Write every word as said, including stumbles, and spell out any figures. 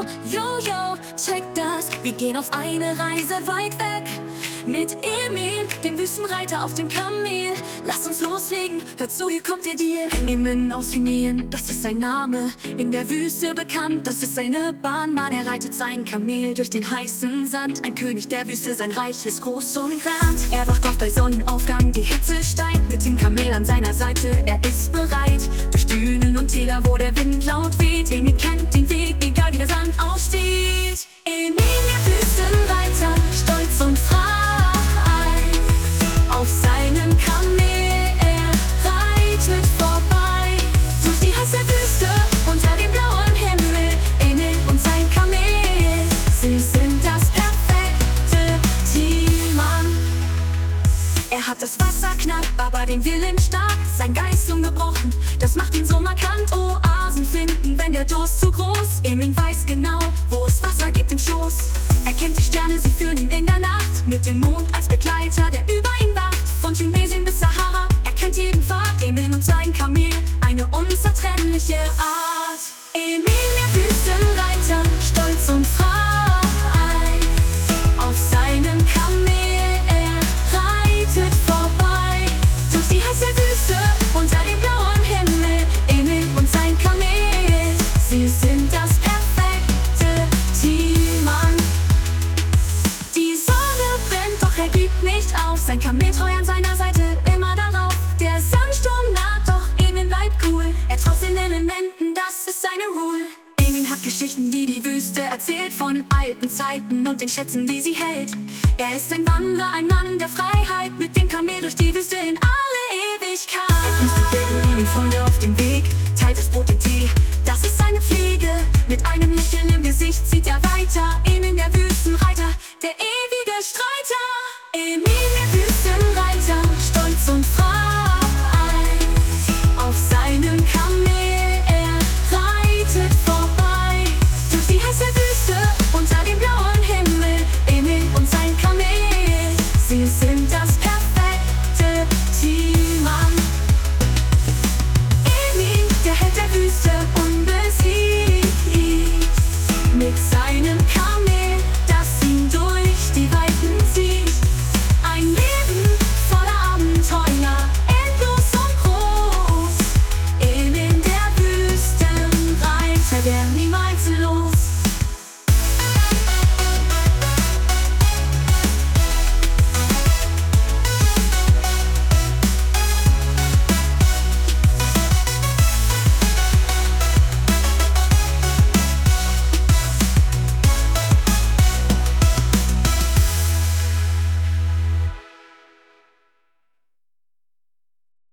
yo, yo, check das. Wir gehen auf eine Reise weit weg mit Emin, dem Wüstenreiter auf dem Kamel. Lass uns loslegen, hört zu, hier kommt der Deal. Emin aus Guineen, das ist sein Name, in der Wüste bekannt, das ist seine Bahnmann. Er reitet sein Kamel durch den heißen Sand, ein König der Wüste, sein Reich ist groß und grand. Er wacht auf bei Sonnenaufgang, die Hitze steigt, mit dem Kamel an seiner Seite, er ist bereit. Durch Dünen und Täler, wo der Wind laut weht, Emin kennt den Weg, egal wie der Sand aussteht. Emin, der Wüstenreiter, stolz und frei, auf seinem Kamel, er reitet vorbei, durch die heiße Wüste, unter dem blauen Himmel. Emin und sein Kamel, sie sind das perfekte Team, Mann. Er hat das Wasser knapp, aber den Willen stark, sein Geist ungebrochen, das macht ihn so markant. Oasen finden, wenn der Durst zu groß. Emin weiß genau, wo es Wasser gibt im Schoß. Er kennt die Sterne, sie führen ihn in der Nacht, mit dem Mond als Begleiter, der über ihn wacht. Von Tunesien bis Sahara, er kennt jeden Pfad. Emin und sein Kamel, eine unzertrennliche Art. Emin, der Wüstenreiter, stolz und frei, auf seinem Kamel, er reitet vorbei, durch die heiße Wüste, unter dem blauen Himmel. Emin und sein Kamel, sie sind das perfekte Team, Mann. Die Sonne brennt, doch er gibt nicht auf, sein Kamel treu an seiner Seite, immer darauf. Der Sandsturm naht, doch Emin bleibt cool, er traut den Elementen, das ist seine Rule. Emin hat Geschichten, die die Wüste erzählt, von alten Zeiten und den Schätzen, die sie hält. Er ist ein Wanderer, ein Mann der Freiheit, mit dem Kamel durch die Wüste in alle Ewigkeit. Er grüßt die Beduinen, Freunde auf dem Weg, teilt das Brot, den Tee, das ist seine Pflege. Mit einem Lächeln im Gesicht zieht er weiter.